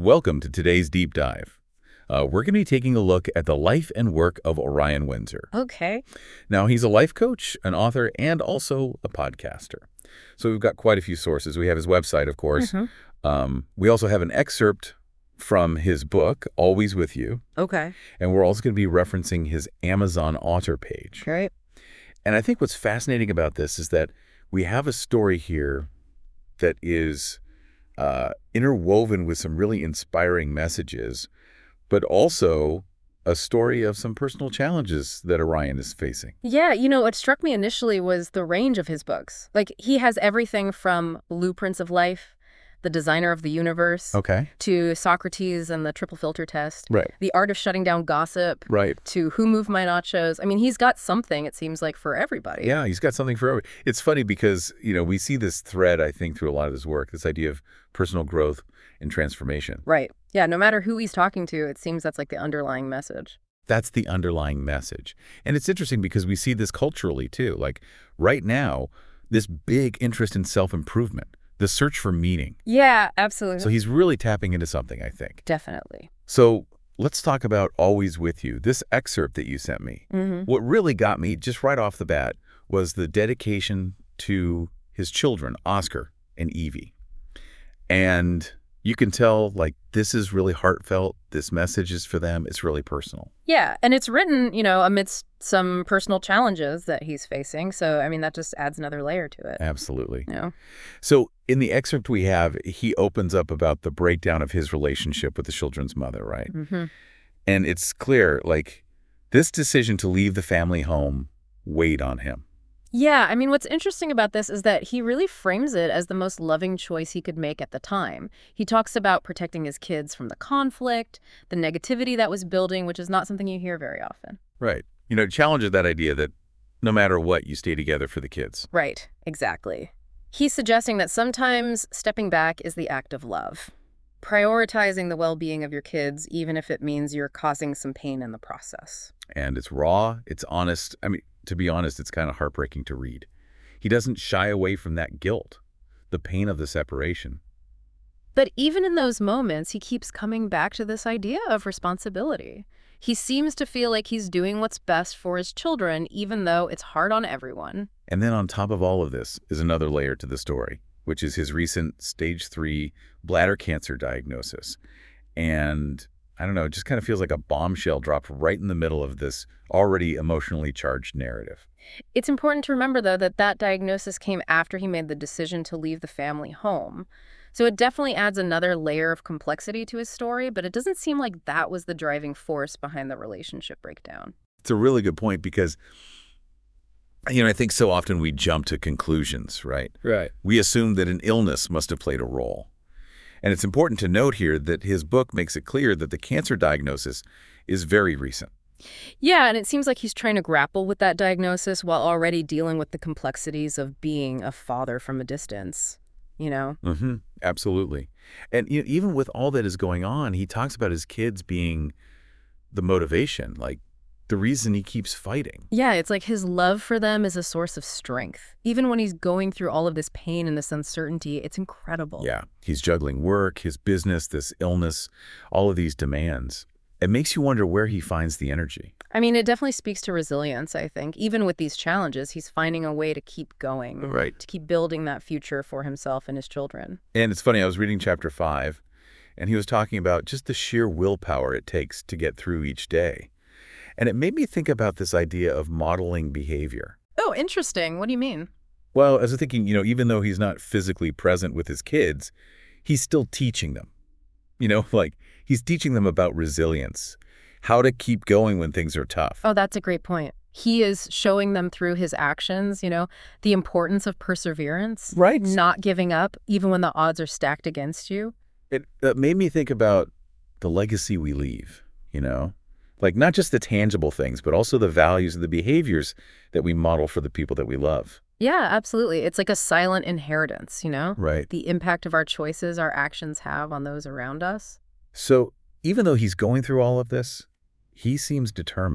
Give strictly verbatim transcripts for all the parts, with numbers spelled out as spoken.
Welcome to today's deep dive. Uh, we're going to be taking a look at the life and work of Orion Windsor. Okay. Now, he's a life coach, an author, and also a podcaster. So we've got quite a few sources. We have his website, of course. Mm-hmm. Um, we also have an excerpt from his book, Always With You. Okay. And we're also going to be referencing his Amazon author page. Great. And I think what's fascinating about this is that we have a story here that is uh, interwoven with some really inspiring messages, but also a story of some personal challenges that Orion is facing. Yeah, you know, what struck me initially was the range of his books. Like, he has everything from Blueprints of Life, The Designer of the Universe, Okay. to Socrates and the Triple Filter Test, Right. The Art of Shutting Down Gossip, Right. to Who Moved My Nachos. I mean, he's got something, it seems like, for everybody. Yeah, he's got something for every. It's funny because, you know, we see this thread, I think, through a lot of his work, this idea of personal growth and transformation. Right. Yeah, no matter who he's talking to, it seems that's like the underlying message. That's the underlying message. And it's interesting because we see this culturally, too. Like, right now, this big interest in self-improvement, the search for meaning. Yeah, absolutely. So he's really tapping into something, I think. Definitely. So let's talk about Always With You. This excerpt that you sent me, Mm-hmm. what really got me just right off the bat was the dedication to his children, Oscar and Evie. And you can tell, like, this is really heartfelt. This message is for them. It's really personal. Yeah, and it's written, you know, amidst some personal challenges that he's facing. So, I mean, that just adds another layer to it. Absolutely. You know? So in the excerpt we have, he opens up about the breakdown of his relationship with the children's mother, right? Mm-hmm. And it's clear, like, this decision to leave the family home weighed on him. Yeah, I mean, what's interesting about this is that he really frames it as the most loving choice he could make at the time. He talks about protecting his kids from the conflict, the negativity that was building, which is not something you hear very often. Right. You know, challenges that idea that no matter what, you stay together for the kids. Right, exactly. He's suggesting that sometimes stepping back is the act of love. Prioritizing the well-being of your kids, even if it means you're causing some pain in the process. And it's raw, it's honest. I mean, to be honest, it's kind of heartbreaking to read. He doesn't shy away from that guilt, the pain of the separation. But even in those moments, he keeps coming back to this idea of responsibility. He seems to feel like he's doing what's best for his children, even though it's hard on everyone. And then on top of all of this is another layer to the story, which is his recent stage three bladder cancer diagnosis. And I don't know, it just kind of feels like a bombshell dropped right in the middle of this already emotionally charged narrative. It's important to remember, though, that that diagnosis came after he made the decision to leave the family home. So it definitely adds another layer of complexity to his story, but it doesn't seem like that was the driving force behind the relationship breakdown. It's a really good point because, you know, I think so often we jump to conclusions, right? Right. We assume that an illness must have played a role. And it's important to note here that his book makes it clear that the cancer diagnosis is very recent. Yeah, and it seems like he's trying to grapple with that diagnosis while already dealing with the complexities of being a father from a distance, you know? Mm-hmm. Absolutely. And you know, even with all that is going on, he talks about his kids being the motivation, like the reason he keeps fighting. Yeah, it's like his love for them is a source of strength. Even when he's going through all of this pain and this uncertainty, it's incredible. Yeah, he's juggling work, his business, this illness, all of these demands. It makes you wonder where he finds the energy. I mean, it definitely speaks to resilience, I think. Even with these challenges, he's finding a way to keep going. Right. To keep building that future for himself and his children. And it's funny, I was reading chapter five, and he was talking about just the sheer willpower it takes to get through each day. And it made me think about this idea of modeling behavior. Oh, interesting. What do you mean? Well, I was thinking, you know, even though he's not physically present with his kids, he's still teaching them. You know, like he's teaching them about resilience, how to keep going when things are tough. Oh, that's a great point. He is showing them through his actions, you know, the importance of perseverance. Right. Not giving up, even when the odds are stacked against you. It uh, made me think about the legacy we leave, you know? Like not just the tangible things, but also the values and the behaviors that we model for the people that we love. Yeah, absolutely. It's like a silent inheritance, you know? Right. The impact of our choices, our actions have on those around us. So even though he's going through all of this, he seems determined.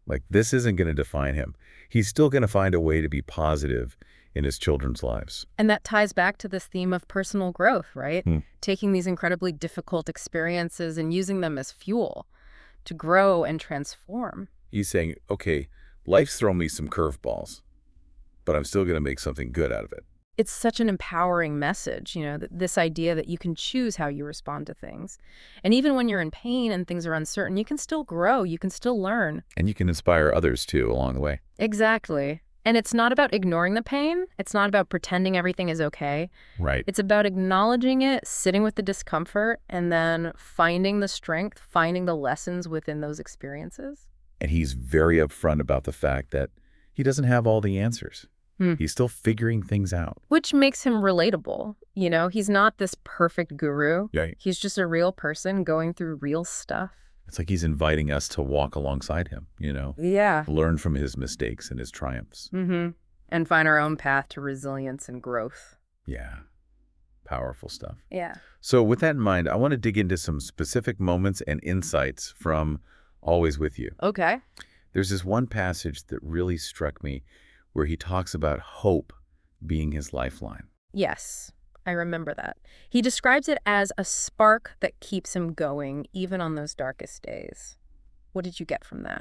Like, this isn't going to define him. He's still going to find a way to be positive in his children's lives. And that ties back to this theme of personal growth, right? Hmm. Taking these incredibly difficult experiences and using them as fuel to grow and transform. He's saying, okay, life's thrown me some curveballs, but I'm still going to make something good out of it. It's such an empowering message, you know, th this idea that you can choose how you respond to things. And even when you're in pain and things are uncertain, you can still grow, you can still learn. And you can inspire others, too, along the way. Exactly. And it's not about ignoring the pain. It's not about pretending everything is okay. Right. It's about acknowledging it, sitting with the discomfort, and then finding the strength, finding the lessons within those experiences. And he's very upfront about the fact that he doesn't have all the answers. Hmm. He's still figuring things out. Which makes him relatable. You know, he's not this perfect guru. Right. He's just a real person going through real stuff. It's like he's inviting us to walk alongside him, you know, Yeah. learn from his mistakes and his triumphs. Mm-hmm. And find our own path to resilience and growth. Yeah. Powerful stuff. Yeah. So with that in mind, I want to dig into some specific moments and insights from Always With You. Okay. There's this one passage that really struck me where he talks about hope being his lifeline. Yes, I remember that. He describes it as a spark that keeps him going, even on those darkest days. What did you get from that?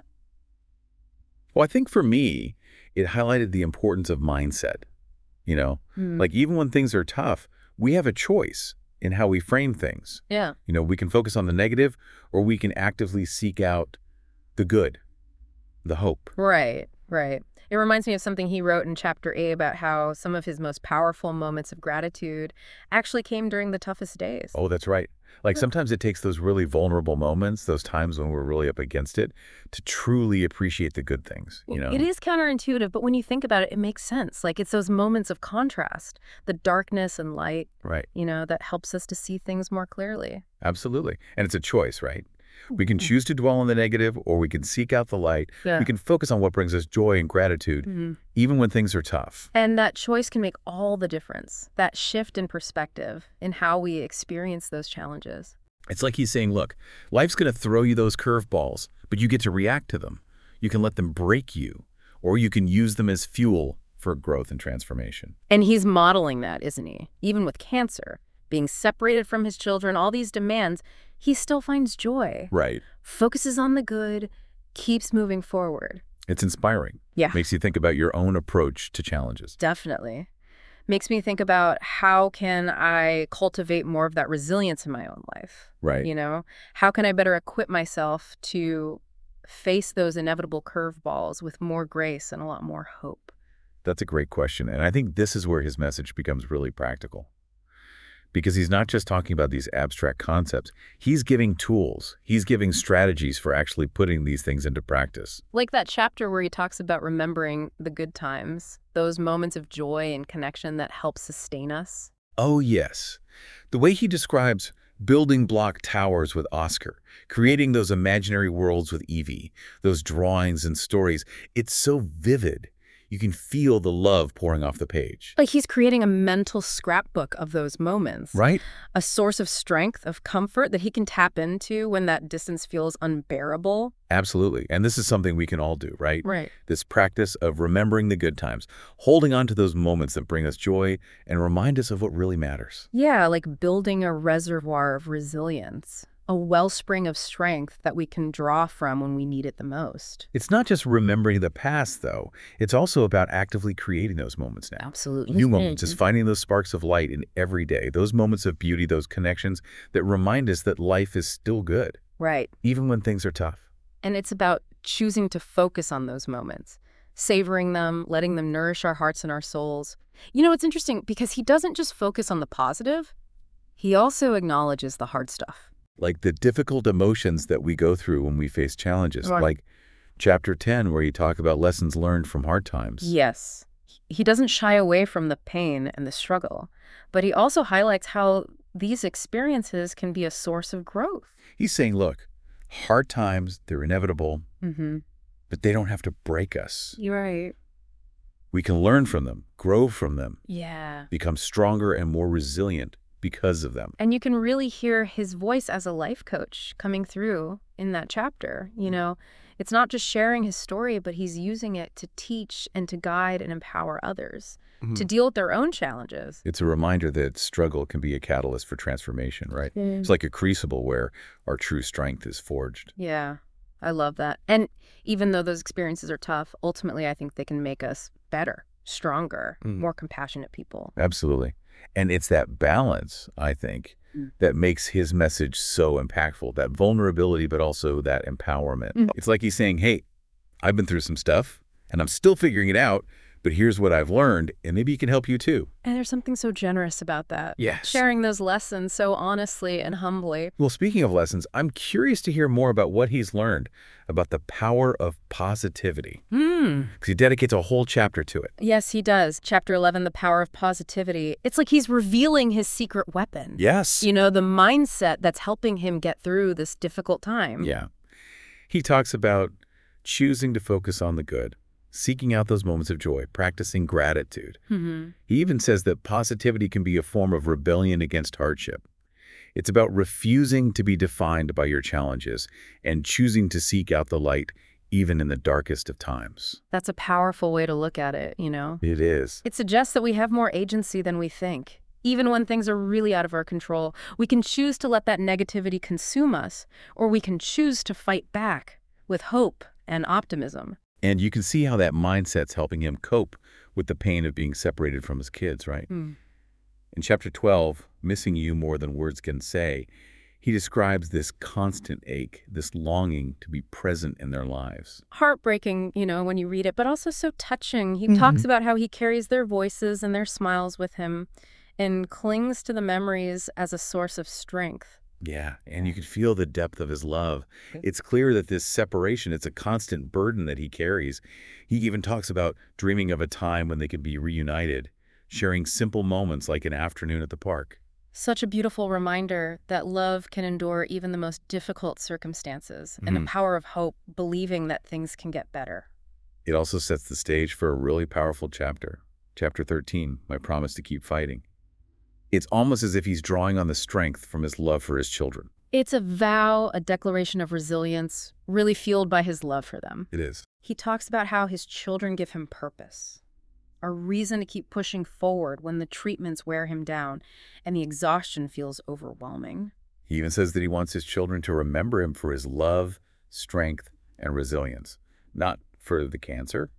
Well, I think for me, it highlighted the importance of mindset. You know, Hmm. like even when things are tough, we have a choice in how we frame things. Yeah. You know, we can focus on the negative or we can actively seek out the good, the hope. Right, right. It reminds me of something he wrote in Chapter A about how some of his most powerful moments of gratitude actually came during the toughest days. Oh, that's right. Like Yeah. sometimes it takes those really vulnerable moments, those times when we're really up against it, to truly appreciate the good things, you know? It is counterintuitive, but when you think about it, it makes sense. Like it's those moments of contrast, the darkness and light, Right. you know, that helps us to see things more clearly. Absolutely. And it's a choice, right? We can choose to dwell on the negative or we can seek out the light. Yeah. We can focus on what brings us joy and gratitude, Mhm. even when things are tough. And that choice can make all the difference, that shift in perspective in how we experience those challenges. It's like he's saying, look, life's going to throw you those curveballs, but you get to react to them. You can let them break you, or you can use them as fuel for growth and transformation. And he's modeling that, isn't he? Even with cancer, being separated from his children, all these demands, he still finds joy, Right. focuses on the good, keeps moving forward. It's inspiring. Yeah. Makes you think about your own approach to challenges. Definitely. Makes me think about how can I cultivate more of that resilience in my own life? Right. You know, how can I better equip myself to face those inevitable curveballs with more grace and a lot more hope? That's a great question. And I think this is where his message becomes really practical. Because he's not just talking about these abstract concepts. He's giving tools. He's giving strategies for actually putting these things into practice. Like that chapter where he talks about remembering the good times, those moments of joy and connection that help sustain us. Oh, yes. The way he describes building block towers with Oscar, creating those imaginary worlds with Evie, those drawings and stories, it's so vivid. You can feel the love pouring off the page. Like he's creating a mental scrapbook of those moments. Right? A source of strength, of comfort that he can tap into when that distance feels unbearable. Absolutely. And this is something we can all do, right? Right. This practice of remembering the good times, holding on to those moments that bring us joy and remind us of what really matters. Yeah, like building a reservoir of resilience, a wellspring of strength that we can draw from when we need it the most. It's not just remembering the past, though. It's also about actively creating those moments now. Absolutely. New moments, is finding those sparks of light in every day, those moments of beauty, those connections that remind us that life is still good, Right. even when things are tough. And it's about choosing to focus on those moments, savoring them, letting them nourish our hearts and our souls. You know, it's interesting because he doesn't just focus on the positive, he also acknowledges the hard stuff. Like the difficult emotions that we go through when we face challenges, Right. like chapter ten, where you talk about lessons learned from hard times. Yes. He doesn't shy away from the pain and the struggle, but he also highlights how these experiences can be a source of growth. He's saying, look, hard times, they're inevitable, Mm-hmm. but they don't have to break us. You're right. We can learn from them, grow from them, Yeah. become stronger and more resilient because of them. And you can really hear his voice as a life coach coming through in that chapter, you know, It's not just sharing his story, but he's using it to teach and to guide and empower others Mhm. to deal with their own challenges. It's a reminder that struggle can be a catalyst for transformation, right? Mm. It's like a crucible where our true strength is forged. Yeah, I love that. And even though those experiences are tough, ultimately I think they can make us better, stronger, Mm. more compassionate people. Absolutely. And it's that balance, I think, Mm. that makes his message so impactful, that vulnerability, but also that empowerment. Mm. It's like he's saying, hey, I've been through some stuff and I'm still figuring it out, but here's what I've learned, and maybe it can help you too. And there's something so generous about that. Yes. Sharing those lessons so honestly and humbly. Well, speaking of lessons, I'm curious to hear more about what he's learned about the power of positivity, Hmm. because he dedicates a whole chapter to it. Yes, he does. Chapter eleven, The Power of Positivity. It's like he's revealing his secret weapon. Yes. You know, the mindset that's helping him get through this difficult time. Yeah. He talks about choosing to focus on the good, seeking out those moments of joy, practicing gratitude. Mm-hmm. He even says that positivity can be a form of rebellion against hardship. It's about refusing to be defined by your challenges and choosing to seek out the light even in the darkest of times. That's a powerful way to look at it, you know? It is. It suggests that we have more agency than we think. Even when things are really out of our control, we can choose to let that negativity consume us, or we can choose to fight back with hope and optimism. And you can see how that mindset's helping him cope with the pain of being separated from his kids, right? Mm. In chapter twelve, Missing You More Than Words Can Say, he describes this constant ache, this longing to be present in their lives. Heartbreaking, you know, when you read it, but also so touching. He Mhm. talks about how he carries their voices and their smiles with him and clings to the memories as a source of strength. Yeah, and you can feel the depth of his love. It's clear that this separation, it's a constant burden that he carries. He even talks about dreaming of a time when they could be reunited, sharing simple moments like an afternoon at the park. Such a beautiful reminder that love can endure even the most difficult circumstances, and the Mhm. power of hope, believing that things can get better. It also sets the stage for a really powerful chapter. Chapter thirteen, My Promise to Keep Fighting. It's almost as if he's drawing on the strength from his love for his children. It's a vow, a declaration of resilience, really fueled by his love for them. It is. He talks about how his children give him purpose, a reason to keep pushing forward when the treatments wear him down and the exhaustion feels overwhelming. He even says that he wants his children to remember him for his love, strength, and resilience, not for the cancer.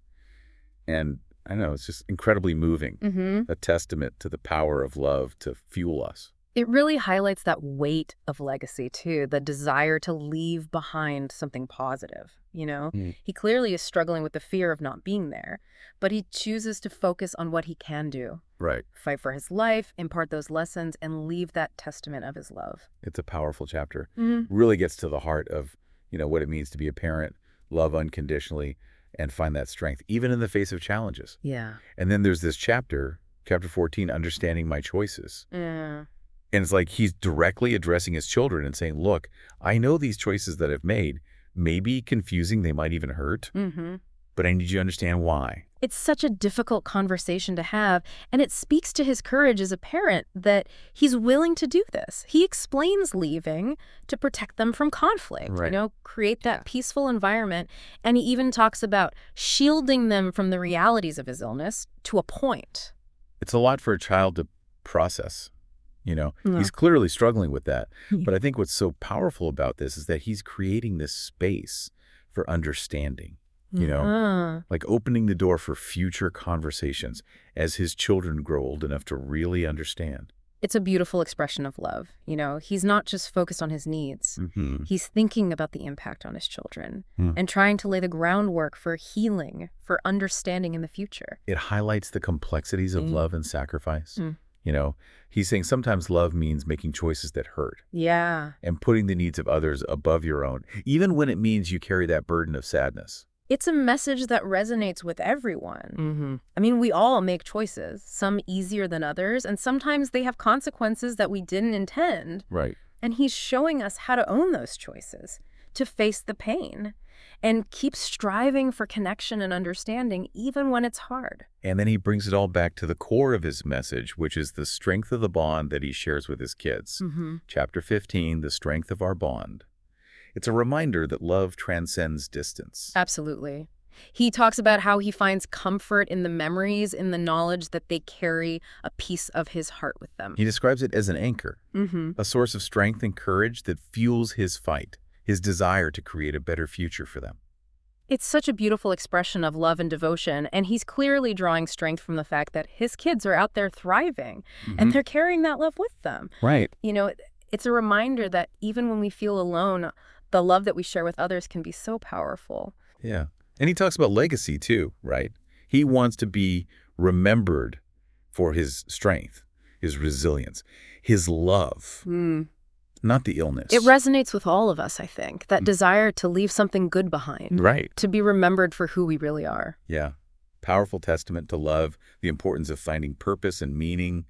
And I know, it's just incredibly moving, Mm-hmm. a testament to the power of love to fuel us. It really highlights that weight of legacy, too, the desire to leave behind something positive, you know? Mm. He clearly is struggling with the fear of not being there, but he chooses to focus on what he can do, Right. fight for his life, impart those lessons, and leave that testament of his love. It's a powerful chapter. Mm-hmm. Really gets to the heart of, you know, what it means to be a parent, love unconditionally, and find that strength, even in the face of challenges. Yeah. And then there's this chapter, chapter fourteen, Understanding My Choices. Yeah. And it's like he's directly addressing his children and saying, look, I know these choices that I've made may be confusing, they might even hurt, Mm-hmm. but I need you to understand why. It's such a difficult conversation to have, and it speaks to his courage as a parent that he's willing to do this. He explains leaving to protect them from conflict, Right. you know, create that peaceful environment, and he even talks about shielding them from the realities of his illness to a point. It's a lot for a child to process. You know, Yeah. he's clearly struggling with that. Yeah. But I think what's so powerful about this is that he's creating this space for understanding, you know, Uh, like opening the door for future conversations as his children grow old enough to really understand. it's a beautiful expression of love, you know. He's not just focused on his needs. Mm-hmm. He's thinking about the impact on his children Hmm. and trying to lay the groundwork for healing, for understanding in the future. It highlights the complexities of Mm. love and sacrifice. Mm. You know, he's saying sometimes love means making choices that hurt Yeah. and putting the needs of others above your own, even when it means you carry that burden of sadness. It's a message that resonates with everyone. Mm-hmm. I mean, we all make choices, some easier than others, and sometimes they have consequences that we didn't intend. Right. And he's showing us how to own those choices, to face the pain, and keep striving for connection and understanding even when it's hard. And then he brings it all back to the core of his message, which is the strength of the bond that he shares with his kids. Mm-hmm. Chapter fifteen, The Strength of Our Bond. It's a reminder that love transcends distance. Absolutely. He talks about how he finds comfort in the memories, in the knowledge that they carry a piece of his heart with them. He describes it as an anchor, Mm-hmm. a source of strength and courage that fuels his fight, his desire to create a better future for them. It's such a beautiful expression of love and devotion, and he's clearly drawing strength from the fact that his kids are out there thriving, and they're carrying that love with them. Right. You know, it's a reminder that even when we feel alone, the love that we share with others can be so powerful. Yeah. And he talks about legacy too, right? He wants to be remembered for his strength, his resilience, his love, Mm. not the illness. It resonates with all of us, I think, that desire to leave something good behind, Right. to be remembered for who we really are. Yeah. Powerful testament to love, the importance of finding purpose and meaning,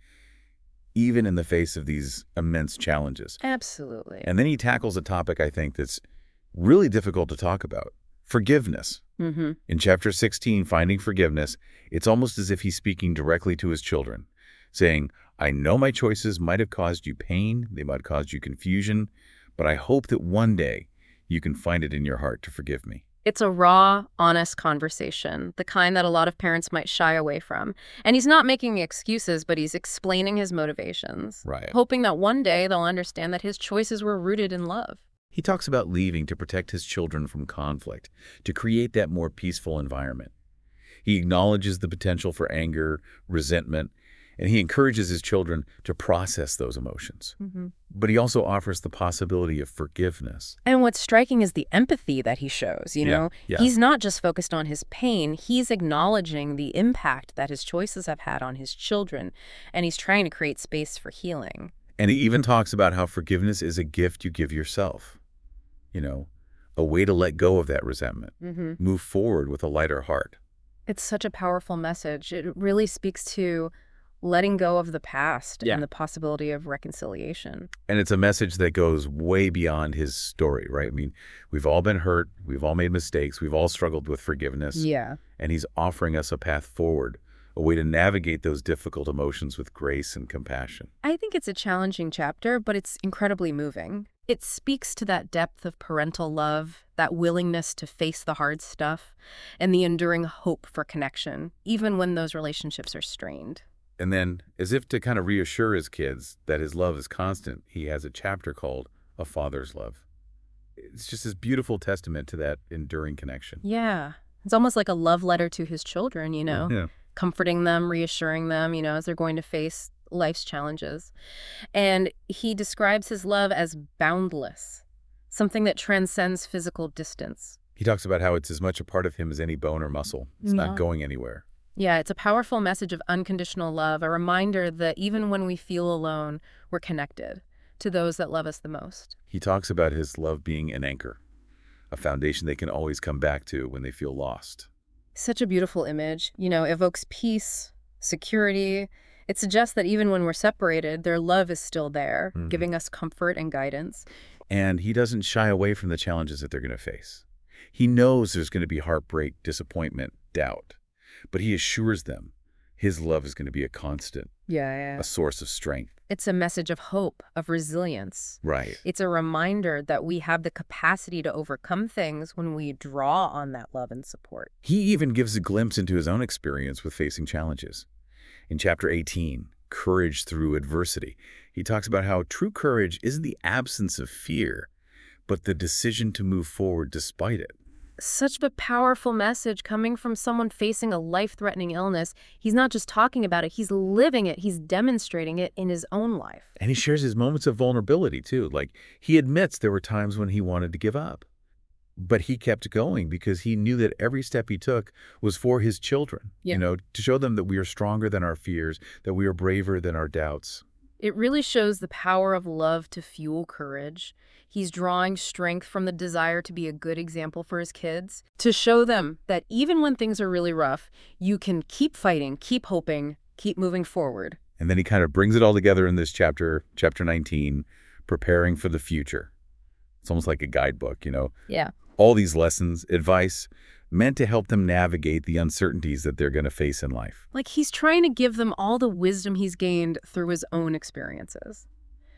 even in the face of these immense challenges. Absolutely. And then he tackles a topic I think that's really difficult to talk about, forgiveness. Mm-hmm. In chapter sixteen, Finding Forgiveness, it's almost as if he's speaking directly to his children, saying, I know my choices might have caused you pain, they might have caused you confusion, but I hope that one day you can find it in your heart to forgive me. It's a raw, honest conversation, the kind that a lot of parents might shy away from. And he's not making excuses, but he's explaining his motivations, Right. hoping that one day they'll understand that his choices were rooted in love. He talks about leaving to protect his children from conflict, to create that more peaceful environment. He acknowledges the potential for anger, resentment, and he encourages his children to process those emotions. Mm-hmm. But he also offers the possibility of forgiveness. And what's striking is the empathy that he shows, you Yeah, know? yeah. He's not just focused on his pain, he's acknowledging the impact that his choices have had on his children, and he's trying to create space for healing. And he even talks about how forgiveness is a gift you give yourself. You know, a way to let go of that resentment, Mm-hmm. move forward with a lighter heart. It's such a powerful message. It really speaks to letting go of the past Yeah. and the possibility of reconciliation. And it's a message that goes way beyond his story, right? I mean, we've all been hurt. We've all made mistakes. We've all struggled with forgiveness. Yeah. And he's offering us a path forward, a way to navigate those difficult emotions with grace and compassion. I think it's a challenging chapter, but it's incredibly moving. It speaks to that depth of parental love, that willingness to face the hard stuff, and the enduring hope for connection, even when those relationships are strained. And then, as if to kind of reassure his kids that his love is constant, he has a chapter called A Father's Love. It's just this beautiful testament to that enduring connection. Yeah. It's almost like a love letter to his children, you know, Yeah. comforting them, reassuring them, you know, as they're going to face life's challenges. And he describes his love as boundless, something that transcends physical distance. He talks about how it's as much a part of him as any bone or muscle. It's Yeah. not going anywhere. Yeah, it's a powerful message of unconditional love, a reminder that even when we feel alone, we're connected to those that love us the most. He talks about his love being an anchor, a foundation they can always come back to when they feel lost. Such a beautiful image, you know, evokes peace, security. It suggests that even when we're separated, their love is still there, Mhm. giving us comfort and guidance. And he doesn't shy away from the challenges that they're going to face. He knows there's going to be heartbreak, disappointment, doubt, but he assures them his love is going to be a constant, Yeah, yeah. a source of strength. It's a message of hope, of resilience. Right. It's a reminder that we have the capacity to overcome things when we draw on that love and support. He even gives a glimpse into his own experience with facing challenges. In chapter eighteen, Courage Through Adversity, he talks about how true courage isn't the absence of fear, but the decision to move forward despite it. Such a powerful message coming from someone facing a life-threatening illness. He's not just talking about it, he's living it, he's demonstrating it in his own life. And he shares his moments of vulnerability, too. Like, he admits there were times when he wanted to give up. But he kept going because he knew that every step he took was for his children, Yeah. you know, to show them that we are stronger than our fears, that we are braver than our doubts. It really shows the power of love to fuel courage. He's drawing strength from the desire to be a good example for his kids, to show them that even when things are really rough, you can keep fighting, keep hoping, keep moving forward. And then he kind of brings it all together in this chapter, chapter nineteen, Preparing for the Future. It's almost like a guidebook, you know. Yeah. All these lessons, advice, meant to help them navigate the uncertainties that they're going to face in life. Like he's trying to give them all the wisdom he's gained through his own experiences.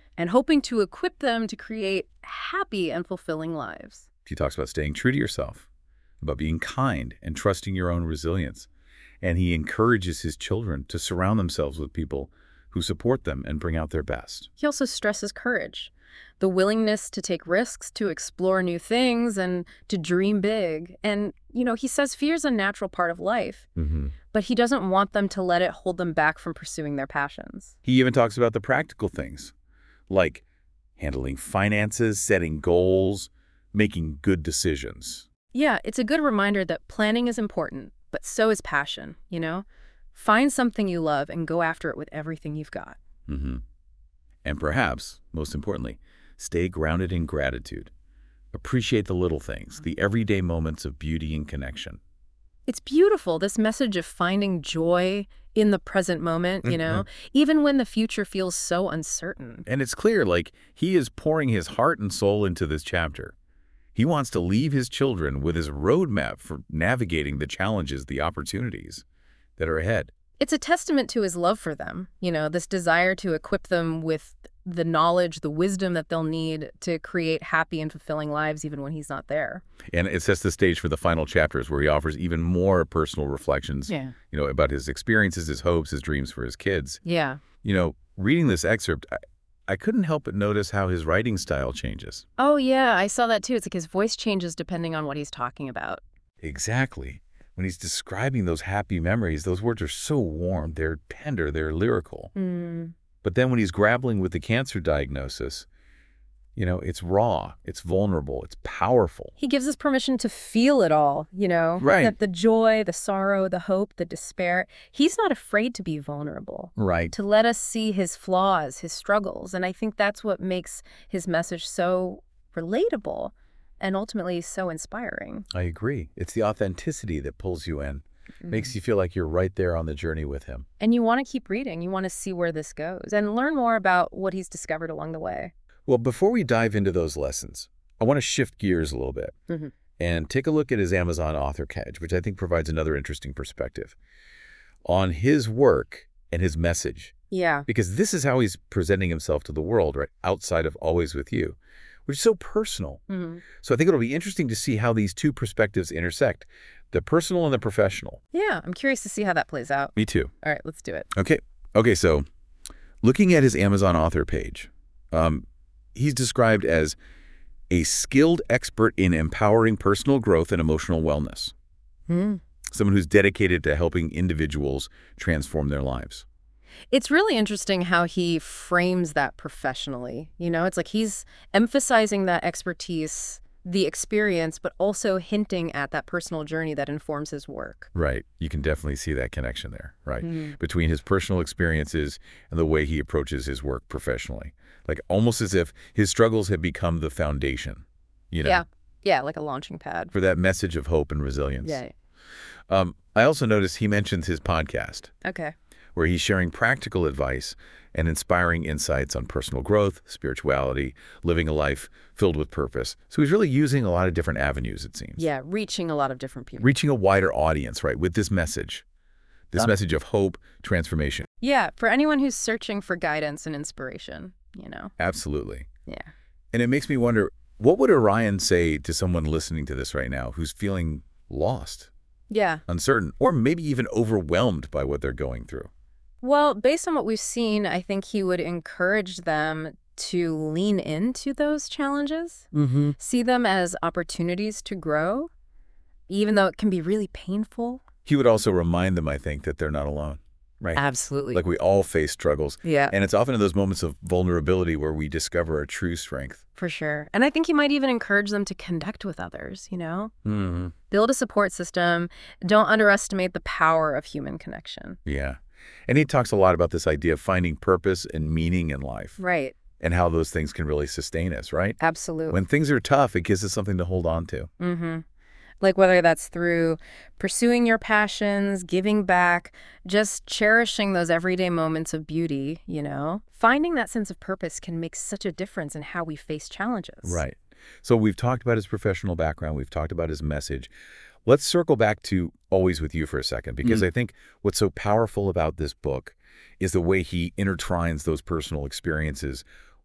and hoping to equip them to create happy and fulfilling lives. He talks about staying true to yourself, about being kind and trusting your own resilience. And he encourages his children to surround themselves with people who support them and bring out their best. He also stresses courage, the willingness to take risks, to explore new things, and to dream big. And, you know, he says fear is a natural part of life, Mm-hmm. but he doesn't want them to let it hold them back from pursuing their passions. He even talks about the practical things, like handling finances, setting goals, making good decisions. Yeah, it's a good reminder that planning is important, but so is passion, you know? Find something you love and go after it with everything you've got. Mm-hmm. And perhaps, most importantly, stay grounded in gratitude. Appreciate the little things, the everyday moments of beauty and connection. It's beautiful, this message of finding joy in the present moment, you know, even when the future feels so uncertain. And it's clear, like, he is pouring his heart and soul into this chapter. He wants to leave his children with his roadmap for navigating the challenges, the opportunities that are ahead. It's a testament to his love for them, you know, this desire to equip them with the knowledge, the wisdom that they'll need to create happy and fulfilling lives even when he's not there. And it sets the stage for the final chapters where he offers even more personal reflections, Yeah. you know, about his experiences, his hopes, his dreams for his kids. Yeah. You know, reading this excerpt, I, I couldn't help but notice how his writing style changes. Oh, yeah, I saw that too. It's like his voice changes depending on what he's talking about. Exactly. When he's describing those happy memories, those words are so warm, they're tender, they're lyrical. Mm. But then when he's grappling with the cancer diagnosis, you know, it's raw, it's vulnerable, it's powerful. He gives us permission to feel it all, you know? Right. That the joy, the sorrow, the hope, the despair. He's not afraid to be vulnerable, Right. to let us see his flaws, his struggles. And I think that's what makes his message so relatable and ultimately so inspiring. I agree. It's the authenticity that pulls you in, makes you feel like you're right there on the journey with him. And you want to keep reading. You want to see where this goes and learn more about what he's discovered along the way. Well, before we dive into those lessons, I want to shift gears a little bit Mm-hmm. and take a look at his Amazon author cadge, which I think provides another interesting perspective on his work and his message, Yeah. because this is how he's presenting himself to the world, right, outside of Always With You, which is so personal. Mm-hmm. So I think it'll be interesting to see how these two perspectives intersect, the personal and the professional. Yeah, I'm curious to see how that plays out. Me too. All right, let's do it. Okay. Okay, so looking at his Amazon author page, um, he's described as a skilled expert in empowering personal growth and emotional wellness, Mm. someone who's dedicated to helping individuals transform their lives. It's really interesting how he frames that professionally. You know, it's like he's emphasizing that expertise, the experience, but also hinting at that personal journey that informs his work. Right. You can definitely see that connection there, right, Mhm. between his personal experiences and the way he approaches his work professionally. Like almost as if his struggles have become the foundation, you know, Yeah. Yeah, like a launching pad. for that message of hope and resilience. Yeah. Um, I also noticed he mentions his podcast, Okay. where he's sharing practical advice and inspiring insights on personal growth, spirituality, living a life filled with purpose. So he's really using a lot of different avenues, it seems. Yeah, reaching a lot of different people. Reaching a wider audience, right, with this message, this Yep. message of hope, transformation. Yeah, for anyone who's searching for guidance and inspiration, you know. Absolutely. Yeah. And it makes me wonder, what would Orion say to someone listening to this right now who's feeling lost, Yeah. uncertain, or maybe even overwhelmed by what they're going through? Well, based on what we've seen, I think he would encourage them to lean into those challenges, Mm-hmm. see them as opportunities to grow, even though it can be really painful. He would also remind them, I think, that they're not alone, right? Absolutely. Like we all face struggles. Yeah, And it's often in those moments of vulnerability where we discover our true strength. for sure. And I think he might even encourage them to connect with others, you know? Mm-hmm. Build a support system. Don't underestimate the power of human connection. Yeah. And he talks a lot about this idea of finding purpose and meaning in life Right. and how those things can really sustain us, right? Absolutely. When things are tough, it gives us something to hold on to. Mm-hmm. Like whether that's through pursuing your passions, giving back, just cherishing those everyday moments of beauty, you know? Finding that sense of purpose can make such a difference in how we face challenges. Right. So we've talked about his professional background. We've talked about his message. Let's circle back to Always With You for a second, because Mm. I think what's so powerful about this book is the way he intertwines those personal experiences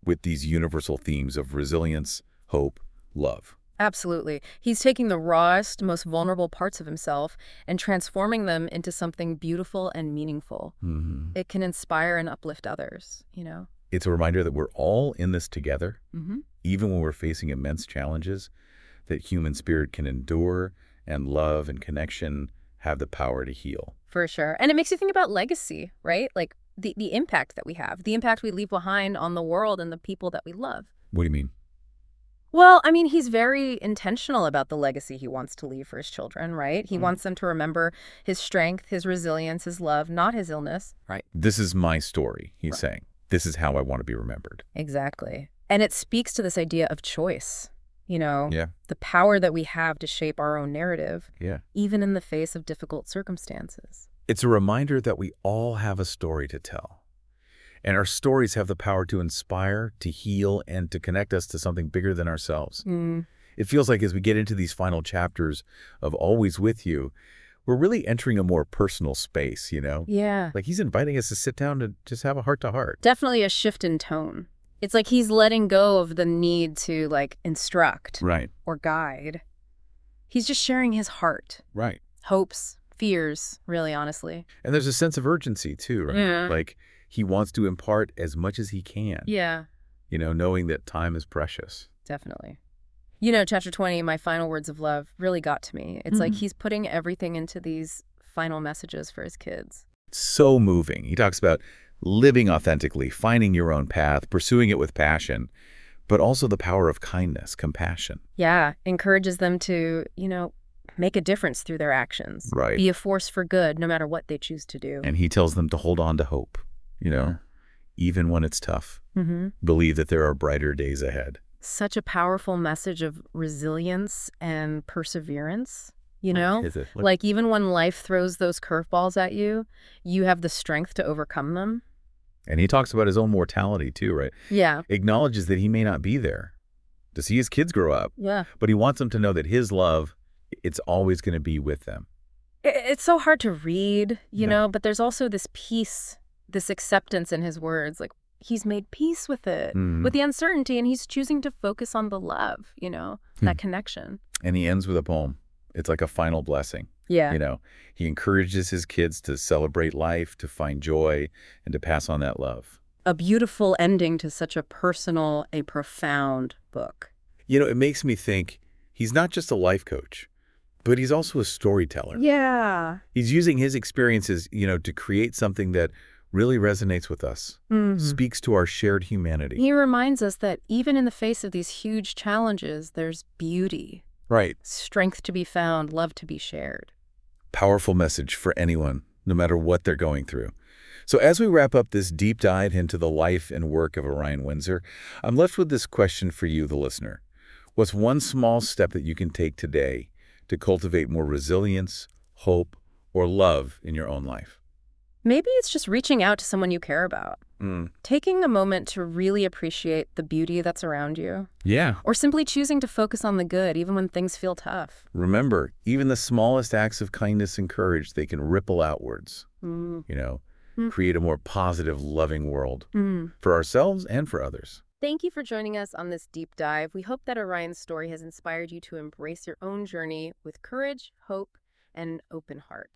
with these universal themes of resilience, hope, love. Absolutely. He's taking the rawest, most vulnerable parts of himself and transforming them into something beautiful and meaningful. Hmm. It can inspire and uplift others, you know? It's a reminder that we're all in this together, Mm-hmm. even when we're facing immense challenges, that human spirit can endure, and love and connection have the power to heal. For sure. And it makes you think about legacy, right? Like the, the impact that we have, the impact we leave behind on the world and the people that we love. What do you mean? Well, I mean, he's very intentional about the legacy he wants to leave for his children, right? He Mm. wants them to remember his strength, his resilience, his love, not his illness. Right. This is my story, he's Right. saying. This is how I want to be remembered. Exactly. And it speaks to this idea of choice, you know, Yeah. the power that we have to shape our own narrative, Yeah. even in the face of difficult circumstances. It's a reminder that we all have a story to tell. And our stories have the power to inspire, to heal, and to connect us to something bigger than ourselves. Mm. It feels like as we get into these final chapters of Always With You, we're really entering a more personal space, you know? Yeah. Like he's inviting us to sit down and just have a heart-to-heart. Definitely a shift in tone. It's like he's letting go of the need to, like, instruct Right. or guide. He's just sharing his heart, Right. hopes, fears, really, honestly. And there's a sense of urgency too, right? Yeah. Like he wants to impart as much as he can, Yeah, you know, knowing that time is precious. definitely. You know, chapter twenty, My Final Words of Love, really got to me. It's like Mhm. he's putting everything into these final messages for his kids. So moving. He talks about living authentically, finding your own path, pursuing it with passion, but also the power of kindness, compassion. Yeah, encourages them to, you know, make a difference through their actions. Right. Be a force for good, no matter what they choose to do. And he tells them to hold on to hope, you know, even when it's tough. Mm-hmm. Believe that there are brighter days ahead. Such a powerful message of resilience and perseverance, you know? Is it? Like, even when life throws those curveballs at you, you have the strength to overcome them. And he talks about his own mortality too, right? Yeah. Acknowledges that he may not be there to see his kids grow up, Yeah. but he wants them to know that his love, it's always going to be with them. I- It's so hard to read, you Yeah. know, but there's also this peace, this acceptance in his words. Like, he's made peace with it, Mhm. with the uncertainty, and he's choosing to focus on the love, you know, that Hmm. connection. And he ends with a poem. It's like a final blessing. Yeah. You know, he encourages his kids to celebrate life, to find joy, and to pass on that love. A beautiful ending to such a personal, a profound book. You know, it makes me think he's not just a life coach, but he's also a storyteller. Yeah. He's using his experiences, you know, to create something that really resonates with us, Mhm. speaks to our shared humanity. He reminds us that even in the face of these huge challenges, there's beauty, Right. strength to be found, love to be shared. Powerful message for anyone, no matter what they're going through. So as we wrap up this deep dive into the life and work of Orion Windsor, I'm left with this question for you, the listener. What's one small step that you can take today to cultivate more resilience, hope, or love in your own life? Maybe it's just reaching out to someone you care about, Mm. taking a moment to really appreciate the beauty that's around you, Yeah. or simply choosing to focus on the good even when things feel tough. Remember, even the smallest acts of kindness and courage, they can ripple outwards, Mm. you know, Mm. create a more positive, loving world Mm. for ourselves and for others. Thank you for joining us on this deep dive. We hope that Orion's story has inspired you to embrace your own journey with courage, hope, and an open heart.